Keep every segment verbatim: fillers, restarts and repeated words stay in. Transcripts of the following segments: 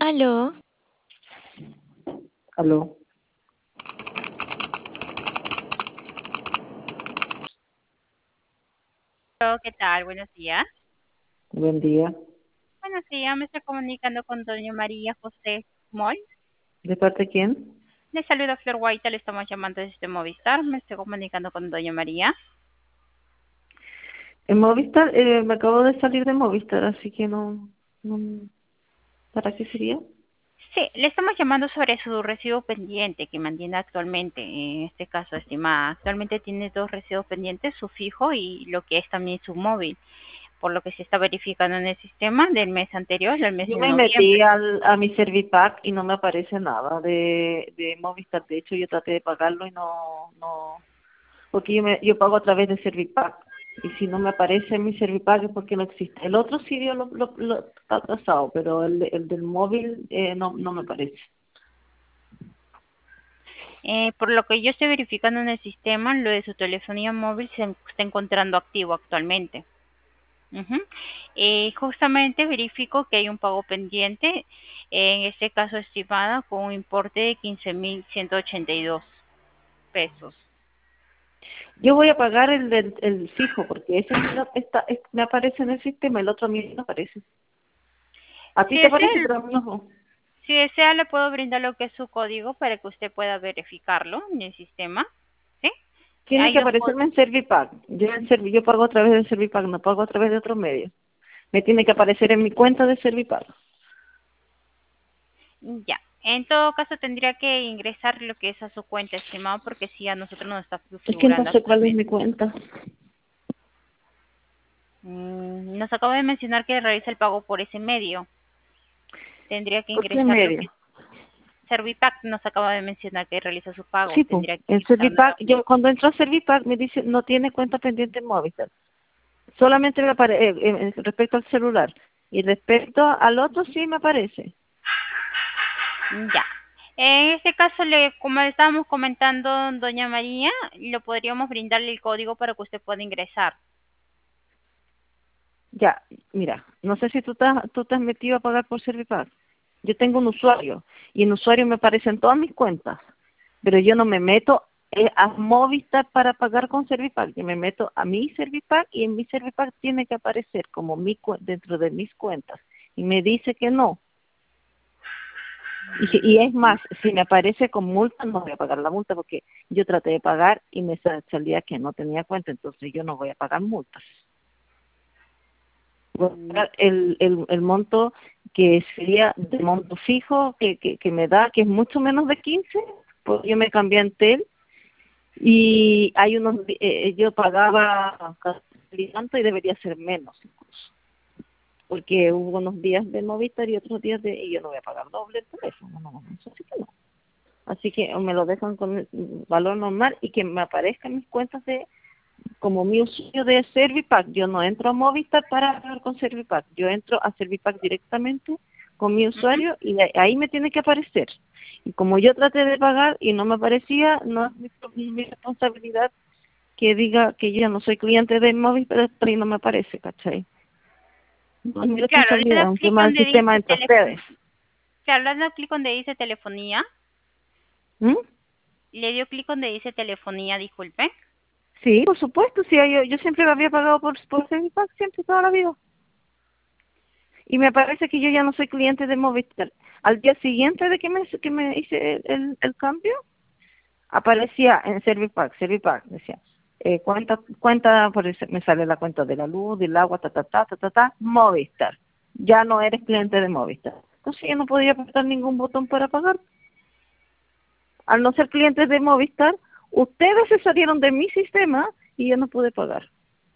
Aló. Aló. Hola, ¿qué tal? Buenos días. Buen día. Buenos días, me estoy comunicando con doña María José Moll. ¿De parte de quién? Le saluda Flor Guaita, le estamos llamando desde Movistar. Me estoy comunicando con doña María. En Movistar, eh, me acabo de salir de Movistar, así que no, no... ¿Para qué sería? Sí, le estamos llamando sobre su recibo pendiente que mantiene actualmente. En este caso, estimada, actualmente tiene dos recibos pendientes, su fijo y lo que es también su móvil, por lo que se está verificando en el sistema del mes anterior, del mes Yo de me metí noviembre. al, a mi Servipack y no me aparece nada de, de Movistar. De hecho, yo traté de pagarlo y no... no porque yo, me, yo pago a través de Servipack. Y si no me aparece en mi Servipack es porque no existe. El otro sí yo lo, lo, lo está atrasado, pero el, el del móvil eh, no, no me aparece. Eh, por lo que yo estoy verificando en el sistema, lo de su telefonía móvil se está encontrando activo actualmente. Ujú. Eh, justamente verifico que hay un pago pendiente, en este caso estimada, con un importe de quince mil ciento ochenta y dos pesos. Yo voy a pagar el del el fijo, porque ese sí no está, es- me aparece en el sistema, el otro a mí no aparece. A ti Si te desea, aparece, pero a mí no. si desea, le puedo brindar lo que es su código para que usted pueda verificarlo en el sistema. ¿Sí? Tiene que Hay un có- aparecerme en Servipack. Yo, en Servi- yo pago a través de Servipack, no pago a través de otros medios. Me tiene que aparecer en mi cuenta de Servipack. Ya. En todo caso, tendría que ingresar lo que es a su cuenta, estimado, porque si a nosotros nos está Es que no figurando sé cuál es actualmente. mi cuenta. Mm, Nos acaba de mencionar que realiza el pago por ese medio. Tendría que ¿Por qué ingresar lo que medio? es Servipack. Nos acaba de mencionar que realiza su pago. Sí, pues, Tendría que en ingresar Servipack, nuevamente. yo cuando entro a Servipack me dice no tiene cuenta pendiente en Movistar. Solamente me aparece respecto al celular. Y respecto al otro sí me aparece. Ya. En este caso, le, como le estábamos comentando, doña María, lo podríamos brindarle el código para que usted pueda ingresar. Ya, mira, no sé si tú estás, tú te has metido a pagar por Servipack. Yo tengo un usuario y en usuario me aparecen todas mis cuentas, pero yo no me meto eh, a Movistar para pagar con Servipack. Yo me meto a mi Servipack y en mi Servipack tiene que aparecer como mi cuen- dentro de mis cuentas y me dice que no. Y, si- y es más, si me aparece con multa, no voy a pagar la multa porque yo traté de pagar y me sa- salía que no tenía cuenta, entonces yo no voy a pagar multas. Voy a pagar el, el, el monto que sería de monto fijo que, que, que me da, que es mucho menos de quince, pues yo me cambié a Entel y hay unos, di- eh, yo pagaba casi tanto y debería ser menos incluso, porque hubo unos días de Movistar y otros días de, y yo no voy a pagar doble el teléfono, no, no, eso sí que no. Así que me lo dejan con el valor normal y que me aparezcan mis cuentas de como mi usuario de Servipack. Yo no entro a Movistar para hablar con Servipack. Yo entro a Servipack directamente con mi Ujú. usuario y de- ahí me tiene que aparecer. Y como yo traté de pagar y no me aparecía, no es mi, mi- mi responsabilidad que diga que yo ya no soy cliente de Movistar y no me aparece, ¿cachai? No es mi Claro, le responsabilidad, da es un clic tema del donde sistema dice entre teléfono. ustedes. Claro, le da clic donde dice telefonía. ¿Mm? Le dio clic donde dice telefonía, disculpe. Sí, por supuesto, sí, yo, yo siempre lo había pagado por, por Servipack, siempre, toda la vida. Y me parece que yo ya no soy cliente de Movistar. Al día siguiente de que me, que me hice el, el, el cambio, aparecía en Servipack, Servipack, decía, eh, cuenta, cuenta, por eso me sale la cuenta de la luz, del agua, ta, ta, ta, ta, ta, ta, Movistar. Ya no eres cliente de Movistar. Entonces yo no podía apretar ningún botón para pagar. Al no ser cliente de Movistar, ustedes se salieron de mi sistema y yo no pude pagar.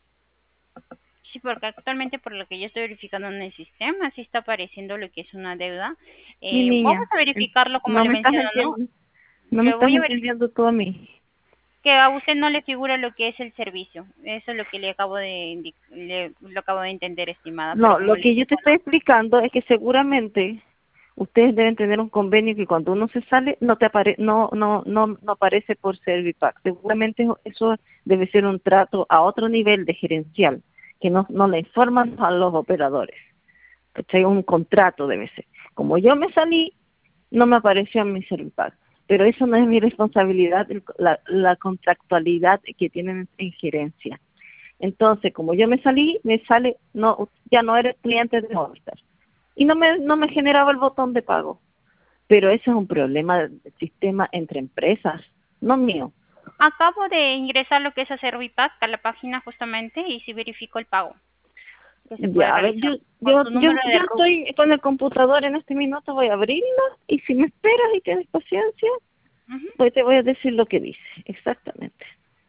Sí, porque actualmente por lo que yo estoy verificando en el sistema, sí está apareciendo lo que es una deuda. Mi Eh, vamos niña, a verificarlo como no le me estás menciono, ¿no? entendiendo, no me Le estás voy a verificar entendiendo tú a mí. que a usted no le figura lo que es el servicio. Eso es lo que le acabo de indi- le, lo acabo de entender, estimada. Pero No, como lo le que yo te digo, estoy explicando es que seguramente ustedes deben tener un convenio que cuando uno se sale no te apare no no no no aparece por Servipack. Seguramente eso debe ser un trato a otro nivel de gerencial que no no le informan a los operadores. ¿cachai? Un contrato debe ser. Como yo me salí, no me apareció en mi Servipack, pero eso no es mi responsabilidad, la, la contractualidad que tienen en gerencia. Entonces, como yo me salí, me sale, no, ya no eres cliente de Movistar. Y no me, no me generaba el botón de pago. Pero ese es un problema del sistema entre empresas, no mío. Acabo de ingresar lo que es a Servipack a la página justamente y sí verifico el pago que se puede Ya, a ver, realizar yo, con yo, su yo, número de yo R U C. estoy con el computador en este minuto, voy a abrirlo y si me esperas y tienes paciencia, Ujú. pues te voy a decir lo que dice, exactamente.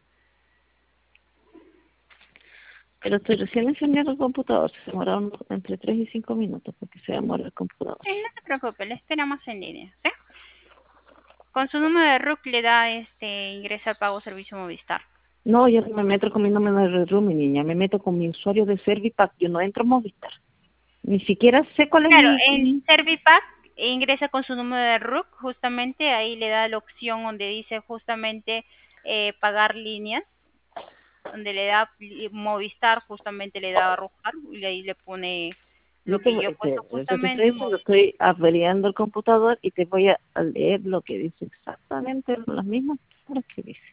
Pero estoy recién enseñando el computador, se demoraron entre tres y cinco minutos porque se demora el computador. Sí, no se preocupe, le esperamos en línea, ¿sí? Con su número de R U C le da este ingresa al pago servicio Movistar. No, yo no me meto con mi número de Red Room, mi niña, me meto con mi usuario de Servipack, yo no entro a Movistar. Ni siquiera sé cuál es Claro, mi... en mi- Servipack ingresa con su número de R U C, justamente ahí le da la opción donde dice justamente eh, pagar líneas, donde le da li- Movistar, justamente le da arrojar y ahí le pone Yo lo te, que yo he voy- te, puesto eso te estoy justamente. diciendo, Movistar. estoy abriendo el computador y te voy a, a leer lo que dice exactamente, las mismas palabras que dice.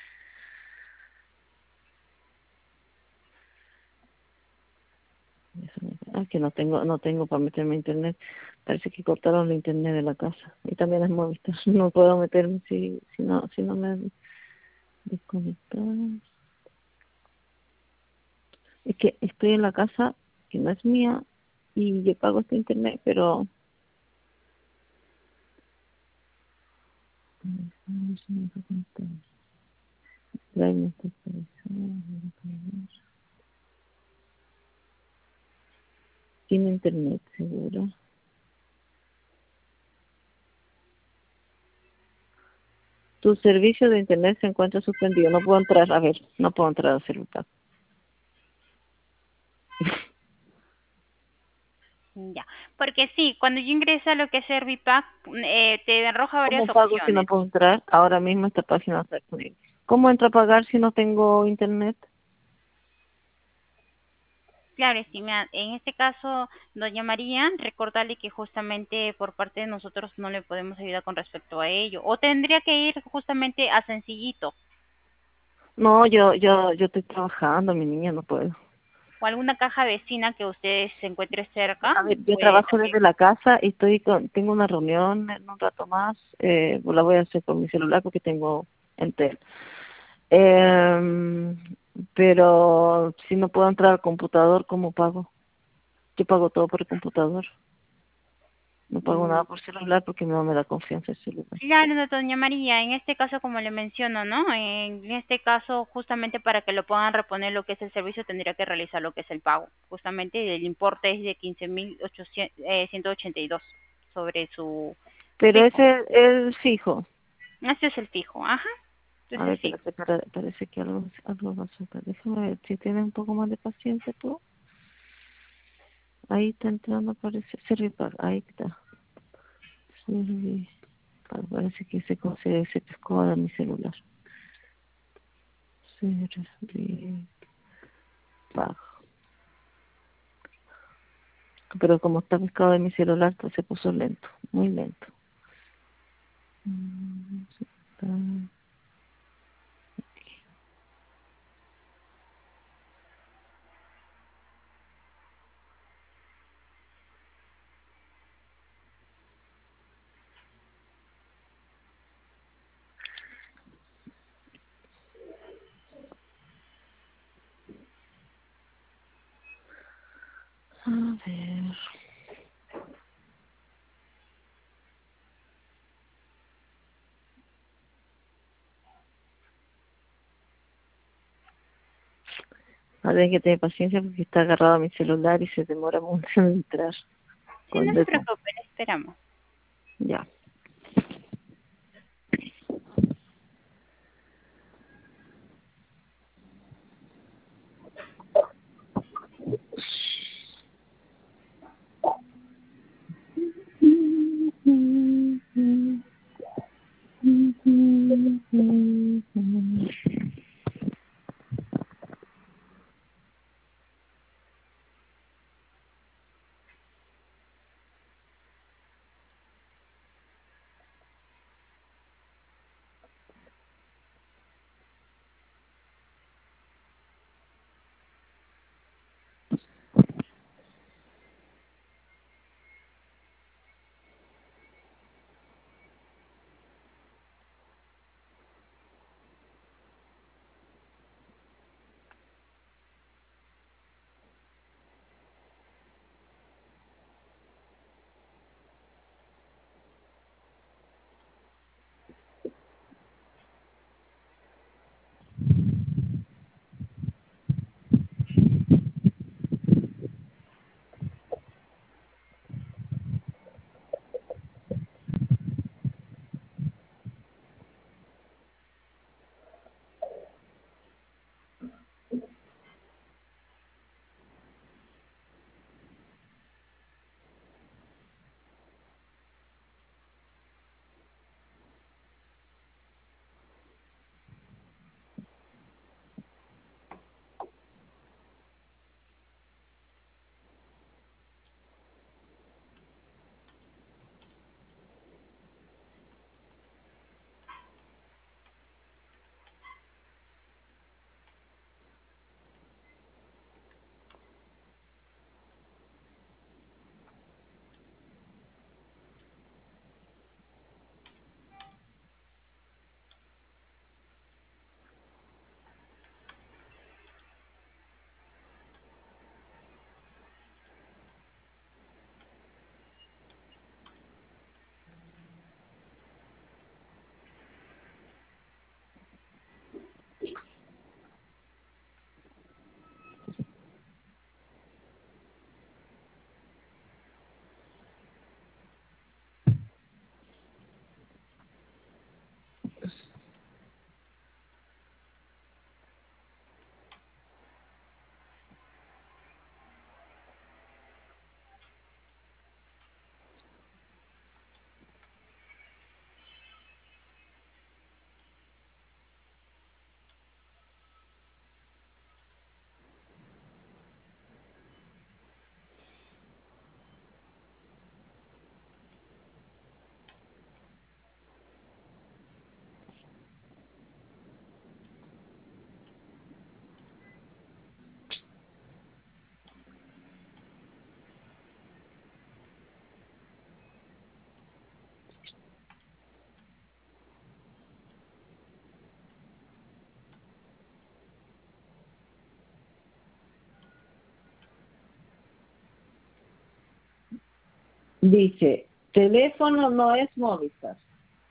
Eso me- Ah, que no tengo, no tengo para meterme a internet. Parece que cortaron la internet de la casa. Y también es Movistar. No puedo meterme si, si no, si no me desconectar. Es que estoy en la casa que no es mía y yo pago este internet, pero tiene internet seguro. Tu servicio de internet se encuentra suspendido. No puedo entrar, a ver, no puedo entrar a hacer un caso. Ya, porque sí, cuando yo ingreso a lo que es Servipack, eh, te arroja varias ¿Cómo pago si no opciones. puedo entrar? Ahora mismo esta página no está disponible. ¿Cómo entro a pagar si no tengo internet? Claro, estimada, en este caso, doña María, recordarle que justamente por parte de nosotros no le podemos ayudar con respecto a ello. O tendría que ir justamente a Sencillito No, yo, yo, yo estoy trabajando, mi niña, no puedo. o alguna caja vecina que usted se encuentre cerca, A ver, yo puede trabajo también. desde la casa y estoy con, tengo una reunión en un rato más, eh, pues la voy a hacer por mi celular porque tengo Entel. Eh, pero si no puedo entrar al computador, ¿cómo pago? Yo pago todo por el computador. No pago Mm, nada por celular porque no me da confianza el celular. Claro, no, doña María, en este caso, como le menciono, ¿no? En este caso, justamente para que lo puedan reponer lo que es el servicio, tendría que realizar lo que es el pago. Justamente el importe es de quince mil ciento ochenta y dos sobre su Pero fijo. ese es el fijo. Este es el fijo, ajá. Este A es el ver, fijo. parece, para- parece que algo, algo va a sacar. Déjame ver si tienes un poco más de paciencia tú. Ahí está entrando, parece. Servipack, ahí está. Servipack. Parece que se, se, se pescó de mi celular. Servipack. Pero como está pescado de mi celular, pues se puso lento. Muy lento. Mm, sí, está. A ver. A ver, que tener paciencia porque está agarrado a mi celular y se demora mucho en entrar. Sí, Con no se dedo. preocupe, le esperamos. Ya. Dice, teléfono no es Movistar.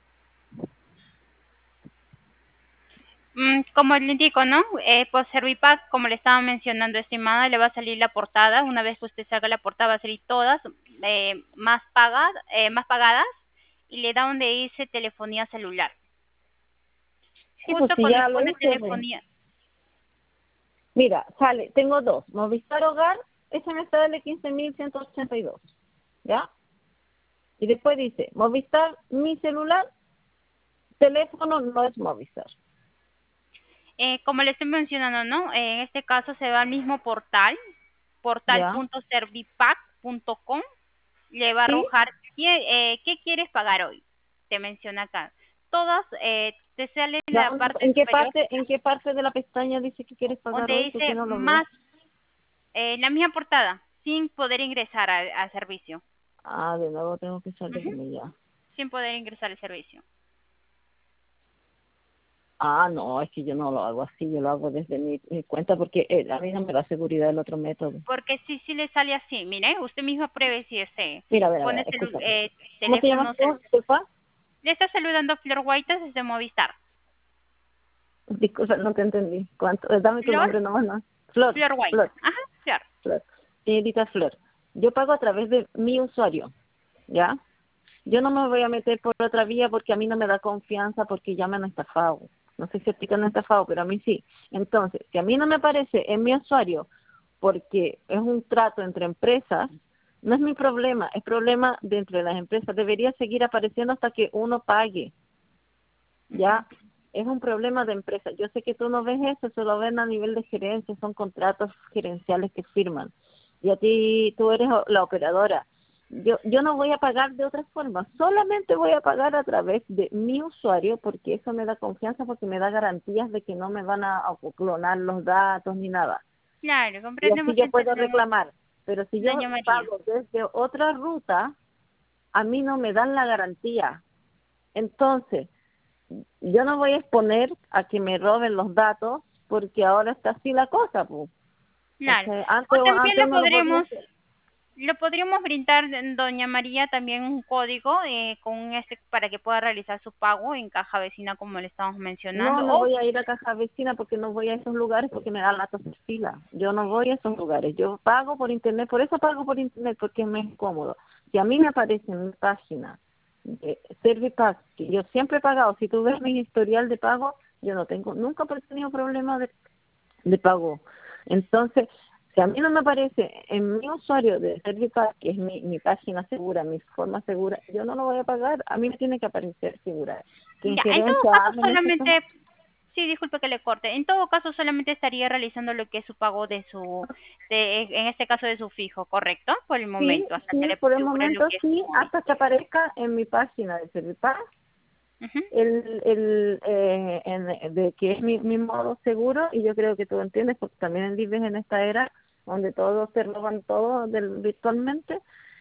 Mm, como le indico, ¿no? Eh, por Servipack, como le estaba mencionando, estimada, le va a salir la portada. Una vez que usted saca la portada, va a salir todas eh, más, pagas, eh, más pagadas y le da donde dice telefonía celular. Sí, pues Justo si cuando ya lo pone hice. Pues. telefonía, Mira, sale, tengo dos. Movistar Hogar, ese me sale quince mil ciento ochenta y dos. ¿Ya? Y después dice, Movistar, mi celular, teléfono no es Movistar. eh, como le estoy mencionando, ¿no? Eh, en este caso se va al mismo portal, portal ¿Ya? punto servipack punto com, le va a ¿Sí? arrojar ¿qué, eh, ¿qué quieres pagar hoy? Te menciona acá. Todas, eh, te sale en ¿Ya? la parte ¿En qué superior parte, en qué parte de la pestaña dice que quieres pagar donde hoy? Porque dice no lo veo. más, eh, la misma portada, sin poder ingresar al, al servicio. Ah, de nuevo tengo que Ujú. salirme ya. Sin poder ingresar al servicio. Ah, no, es que yo no lo hago así, yo lo hago desde mi, mi cuenta porque eh, a mí no me da seguridad el otro método. Porque si sí le sale así, mire, usted mismo pruebe si ese, Mira, a ver, a pone ver, celu- escúchame. eh, ¿Cómo te llamas teléfono, tú? cel- Disculpa. le está saludando Flor Guaitas desde Movistar. Disculpa, no te entendí. ¿Cuánto? Eh, Dame tu Flor, nombre nomás, ¿no? Flor, Flor Flor, Guaitas. Ajá, Flor. Flor. Señorita Flor, yo pago a través de mi usuario, ¿ya? Yo no me voy a meter por otra vía porque a mí no me da confianza porque ya me han estafado. No sé si a ti te han estafado, pero a mí sí. Entonces, si a mí no me aparece en mi usuario porque es un trato entre empresas, no es mi problema, es problema de entre las empresas. Debería seguir apareciendo hasta que uno pague. Ujú. Ya es un problema de empresa. Yo sé que tú no ves eso, se lo ven a nivel de gerencia, son contratos gerenciales que firman. Y a ti, tú eres o- la operadora. Yo, yo no voy a pagar de otra forma, solamente voy a pagar a través de mi usuario porque eso me da confianza, porque me da garantías de que no me van a, a clonar los datos ni nada. Claro, Y así comprendemos y yo puedo entendemos, reclamar. Pero si yo doña María. pago desde otra ruta, a mí no me dan la garantía. Entonces, yo no voy a exponer a que me roben los datos porque ahora está así la cosa, pues. Claro. ¿Cachai? Antes, O también antes lo uno lo podía podremos, hacer. lo podríamos brindar, doña María, también un código eh, con este para que pueda realizar su pago en caja vecina, como le estamos No, mencionando. no O voy a ir a caja vecina porque no voy a esos lugares porque me da la tos de fila. Yo no voy a esos lugares. Yo pago por internet, por eso pago por internet porque me es cómodo. Si a mí me aparece en mi página de Servipack, que yo siempre he pagado, si tú ves mi historial de pago, yo no tengo, nunca he tenido problema de de pago. Entonces, si a mí no me aparece en mi usuario de Servipack, que es mi, mi página segura, mi forma segura, yo no lo voy a pagar. A mí me tiene que aparecer segura. Que en ya, en todo gerencia caso hablen estos temas. solamente, sí, disculpe que le corte, en todo caso solamente estaría realizando lo que es su pago de su, de, en este caso de su fijo, ¿correcto? Por el Sí, momento, hasta que sí, le por el figure lo momento que es sí, su hasta que Movistar. aparezca en mi página de Servipack Ujú. el, el eh, en- de que es mi, mi modo seguro, y yo creo que tú entiendes porque también vives en esta era donde todos se roban todo del, virtualmente.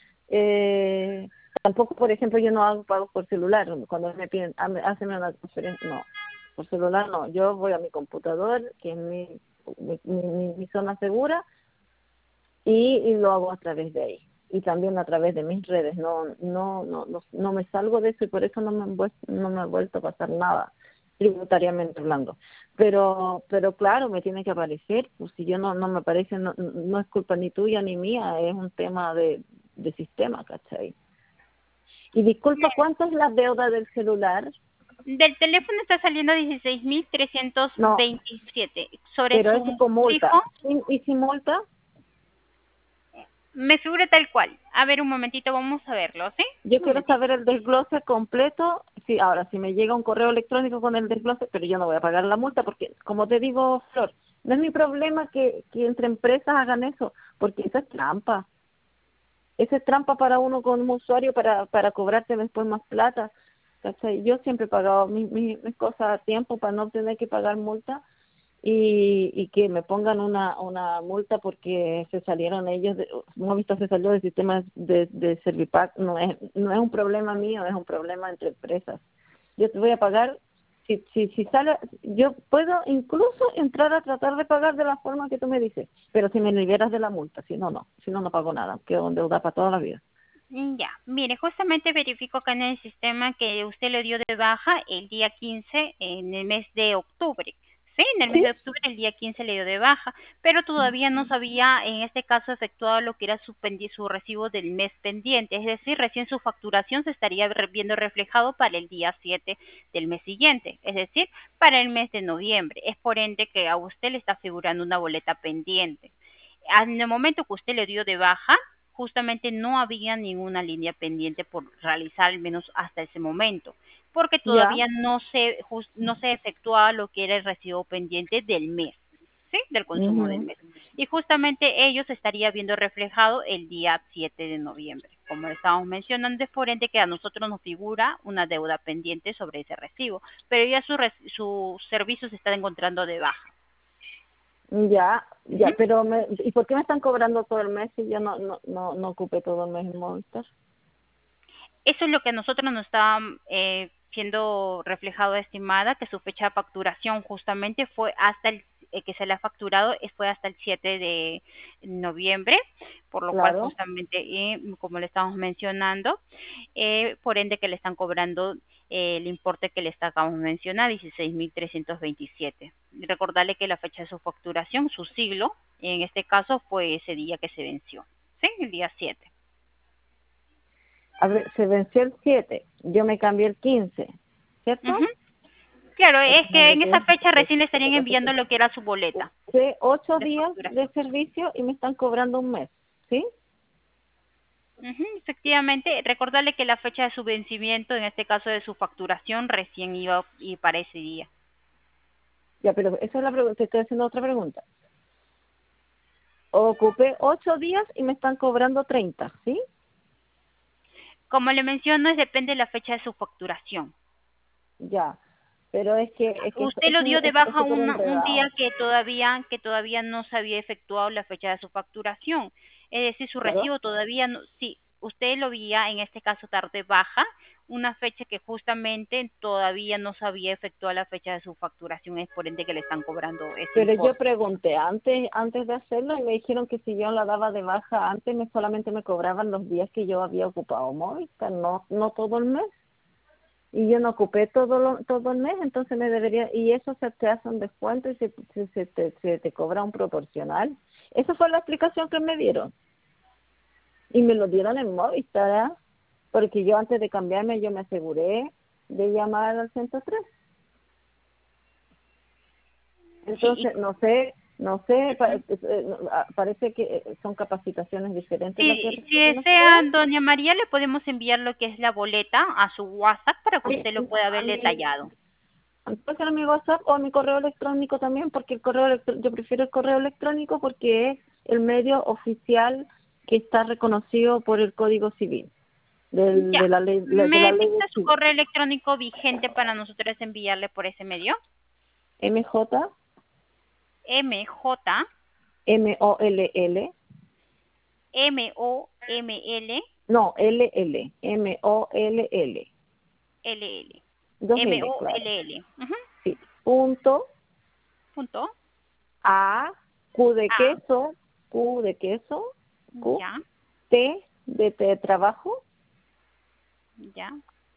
Eh, tampoco, por ejemplo, yo no hago pagos por celular. Cuando me piden, "Hazme- hazme una transferencia", no, por celular no. Yo voy a mi computador, que es mi, mi, mi, mi zona segura, y, y lo hago a través de ahí. Y también a través de mis redes. No, no, no, no, no me salgo de eso y por eso no me, han vuel- no me ha vuelto a pasar nada tributariamente hablando. Pero, pero claro, me tiene que aparecer. Pues si yo no, no me aparece, no, no es culpa ni tuya ni mía, es un tema de, de sistema, ¿cachai? Y disculpa, ¿cuánto es la deuda del celular? Del teléfono está saliendo dieciséis mil trescientos No, veintisiete Sobre pero su eso con multa. fijo, ¿Y, y sin multa? me figura tal cual. A ver, un momentito, vamos a verlo, ¿sí? Yo Un quiero momentito. saber el desglose completo. Sí, ahora, si me llega un correo electrónico con el desglose, pero yo no voy a pagar la multa porque, como te digo, Flor, no es mi problema que, que entre empresas hagan eso, porque eso es trampa. Eso es trampa para uno como usuario para, para cobrarte después más plata. ¿Cachai? Yo siempre he pagado mis, mis, mis cosas a tiempo para no tener que pagar multa, y, y que me pongan una una multa porque se salieron ellos, de, Movistar se salió del sistema de, de Servipack, no es no es un problema mío, es un problema entre empresas. Yo te voy a pagar, si si si sale, yo puedo incluso entrar a tratar de pagar de la forma que tú me dices, pero si me liberas de la multa, si no, no, si no, no pago nada, quedo endeudada para toda la vida. Mm, Ya, mire, justamente verifico acá en el sistema que usted le dio de baja el día quince en el mes de octubre. Sí, en el mes Sí. de octubre, el día quince le dio de baja, pero todavía no se había, en este caso, efectuado lo que era su, pendi- su recibo del mes pendiente. Es decir, recién su facturación se estaría re- viendo reflejado para el día siete del mes siguiente, es decir, para el mes de noviembre. Es por ende que a usted le está figurando una boleta pendiente. En el momento que usted le dio de baja, justamente no había ninguna línea pendiente por realizar, al menos hasta ese momento, porque Ya. todavía no se, jus- no se efectuaba lo que era el recibo pendiente del mes, ¿sí? Del consumo del Ujú. mes. Y justamente ello se estaría viendo reflejado el día siete de noviembre. Como le estábamos mencionando, es por ende que a nosotros nos figura una deuda pendiente sobre ese recibo, pero ya su, reci- su servicio se está encontrando de baja. Ya, Ujú. ya, pero me, ¿y por qué me están cobrando todo el mes si yo no no no, no ocupé todo el mes en Movistar? Eso es lo que a nosotros nos está eh, siendo reflejado, estimada, que su fecha de facturación justamente fue hasta el eh, que se le ha facturado eh, fue hasta el siete de noviembre, por lo cual Claro. justamente, eh, como le estamos mencionando, eh, por ende que le están cobrando eh, el importe que le acabamos de mencionar, dieciséis mil trescientos veintisiete. Recordarle que la fecha de su facturación, su siglo, en este caso fue ese día que se venció, ¿sí? El día siete. A ver, se venció el siete, yo me cambié el quince, ¿cierto? Ujú. Claro, El es que en esa fecha recién le estarían enviando quince. lo que era su boleta Usé ocho de días de facturación. servicio y me están cobrando un mes, ¿sí? Ujú, efectivamente, recordarle que la fecha de su vencimiento, en este caso de su facturación, recién iba y para ese día. Ya, pero esa es la pregunta, te estoy haciendo otra pregunta. Ocupé ocho días y me están cobrando treinta, ¿sí? Como le menciono, es depende de la fecha de su facturación. Ya, pero es que es que esto, Usted lo esto dio de es es baja súper una- un día enredado, que todavía que todavía no se había efectuado la fecha de su facturación. Es decir, su ¿claro? recibo todavía no, sí, usted lo veía en este caso tarde baja, una fecha que justamente todavía no se había efectuado la fecha de su facturación, es por ende que le están cobrando ese Pero yo importe. pregunté antes antes de hacerlo y me dijeron que si yo la daba de baja antes, me solamente me cobraban los días que yo había ocupado Movistar, no no todo el mes. Y yo no ocupé todo lo, todo el mes, entonces me debería, y eso se te hace un descuento y se, se, se te, se te cobra un proporcional. Esa fue la explicación que me dieron. Y me lo dieron en Movistar, ¿ah? Porque yo antes de cambiarme yo me aseguré de llamar al ciento tres. Sí, y Entonces, no sé, no sé, pa- eh, eh, ah, parece que eh, son capacitaciones diferentes las que si, si reciben desea, ustedes. doña María, le podemos enviar lo que es la boleta a su WhatsApp para A que mi, usted lo pueda a ver mi, detallado. puede ser a mi WhatsApp o a mi correo electrónico también, porque el correo electro- yo prefiero el correo electrónico porque es el medio oficial que está reconocido por el Código Civil, del, Ya. de la ley de ¿Me la ley dicta su civil. correo electrónico vigente para nosotros enviarle por ese medio? M J M J M O L L, M O M L no, L L, M O L L, L L. dos M L, O claro, L L. Ujú. sí, punto Punto. A, Q de A. queso, Q de queso, Q, Ya. T de, de trabajo, Ya.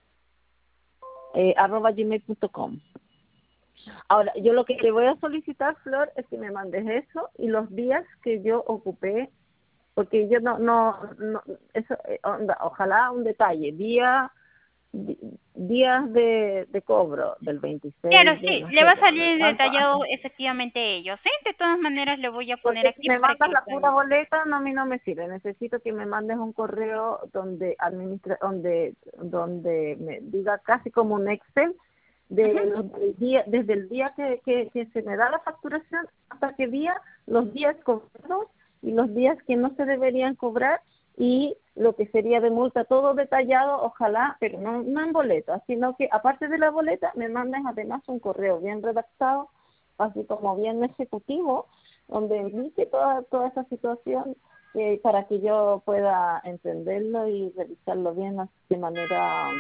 eh, arroba gmail punto com. Ahora, yo lo que te voy a solicitar, Flor, es que me mandes eso y los días que yo ocupé, porque yo no, no, no eso, eh, onda, ojalá un detalle, día, di- días de, de cobro del Claro, veintiséis, de sí, no le sé, va a de, de salir cuánto, detallado efectivamente ello, ¿sí? De todas maneras le voy a poner porque si aquí me para mandas que lo la pura puedan. boleta, no, a mí no me sirve. Necesito que me mandes un correo donde administra, donde, donde me diga casi como un Excel Ujú. de los del día, desde el día que, que, que se me da la facturación hasta qué día, los días cobrados y los días que no se deberían cobrar y lo que sería de multa, todo detallado, ojalá, pero no, no en boleta, sino que aparte de la boleta me mandes además un correo bien redactado, así como bien ejecutivo, donde indique toda, toda esa situación eh, para que yo pueda entenderlo y revisarlo bien así de manera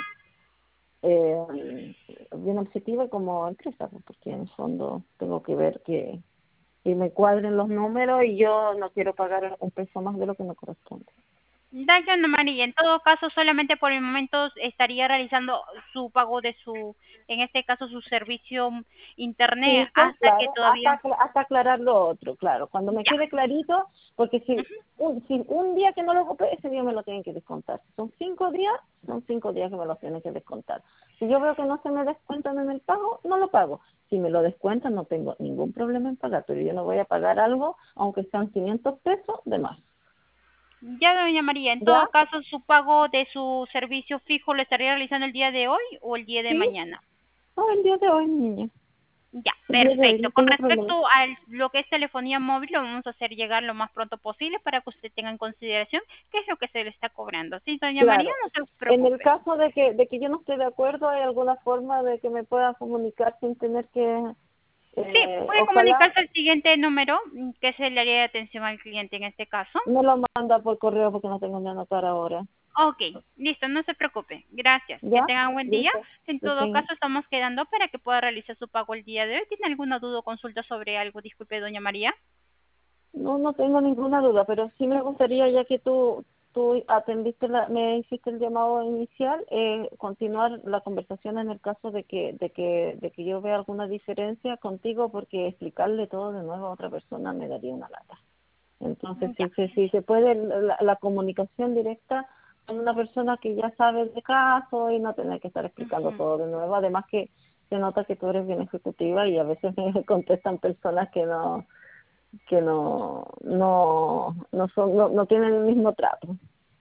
eh, bien objetiva como empresa, pues, porque en el fondo tengo que ver que, que me cuadren los números y yo no quiero pagar un peso más de lo que me corresponde. Gracias, Ana María. En todo caso, solamente por el momento estaría realizando su pago de su, en este caso, su servicio internet Fijo, hasta que claro, hasta, todavía... acla- hasta aclarar lo otro, claro, cuando me Ya. quede clarito, porque si Ujú. un, si un día que no lo ocupé, ese día me lo tienen que descontar. Si son cinco días, son cinco días que me lo tienen que descontar. Si yo veo que no se me descuentan en el pago, no lo pago. Si me lo descuentan, no tengo ningún problema en pagar, pero yo no voy a pagar algo, aunque sean quinientos pesos, de más. Ya, doña María, en ¿Ya? todo caso, su pago de su servicio fijo lo estaría realizando el día de hoy o el día de Sí, mañana. no, el día de hoy, mi niña. Ya, El día de hoy, perfecto. no Con tengo problema. respecto a lo que es telefonía móvil, lo vamos a hacer llegar lo más pronto posible para que usted tenga en consideración qué es lo que se le está cobrando. Sí, doña María, Claro. no se En el preocupe. caso de que de que yo no esté de acuerdo, ¿hay alguna forma de que me pueda comunicar sin tener que, Sí, eh, puede ojalá comunicarse al siguiente número, mm, que es el área de atención al cliente en este caso. me lo manda por correo porque no tengo ni anotar ahora? Ok, listo, no se preocupe. Gracias. Que ¿Ya? tenga un buen día. ¿Listo? En Sí, todo sí. caso, estamos quedando para que pueda realizar su pago el día de hoy. ¿Tiene alguna duda o consulta sobre algo? Disculpe, doña María. No, no tengo ninguna duda, pero sí me gustaría, ya que tú tú atendiste, la, me hiciste el llamado inicial, eh, continuar la conversación en el caso de que de que de que yo vea alguna diferencia contigo, porque explicarle todo de nuevo a otra persona me daría una lata. Entonces, Mm, ya. si, si, si se puede la, la comunicación directa con una persona que ya sabe el caso y no tener que estar explicando Ujú. todo de nuevo. Además que se nota que tú eres bien ejecutiva y a veces me contestan personas que no que no no no son no, no tienen el mismo trato.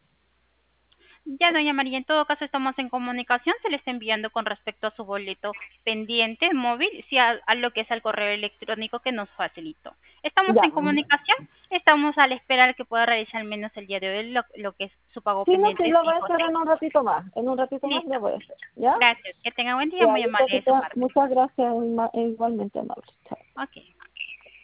Ya, doña María, en todo caso estamos en comunicación. Se le está enviando con respecto a su boleto pendiente móvil, sí, a, a lo que es al correo electrónico que nos facilitó. Estamos Ya. en comunicación. Estamos a la espera de que pueda realizar al menos el día de hoy lo, lo que es su pago Sí, no, sí, pendiente lo voy a fijo, hacer ¿sí? en un ratito más. En un ratito más Listo. lo voy a hacer. ¿Ya? Gracias. Que tenga buen día, Ya, muy listo, amable que de su te- parte. muchas gracias, igualmente amable. Chao. Ok.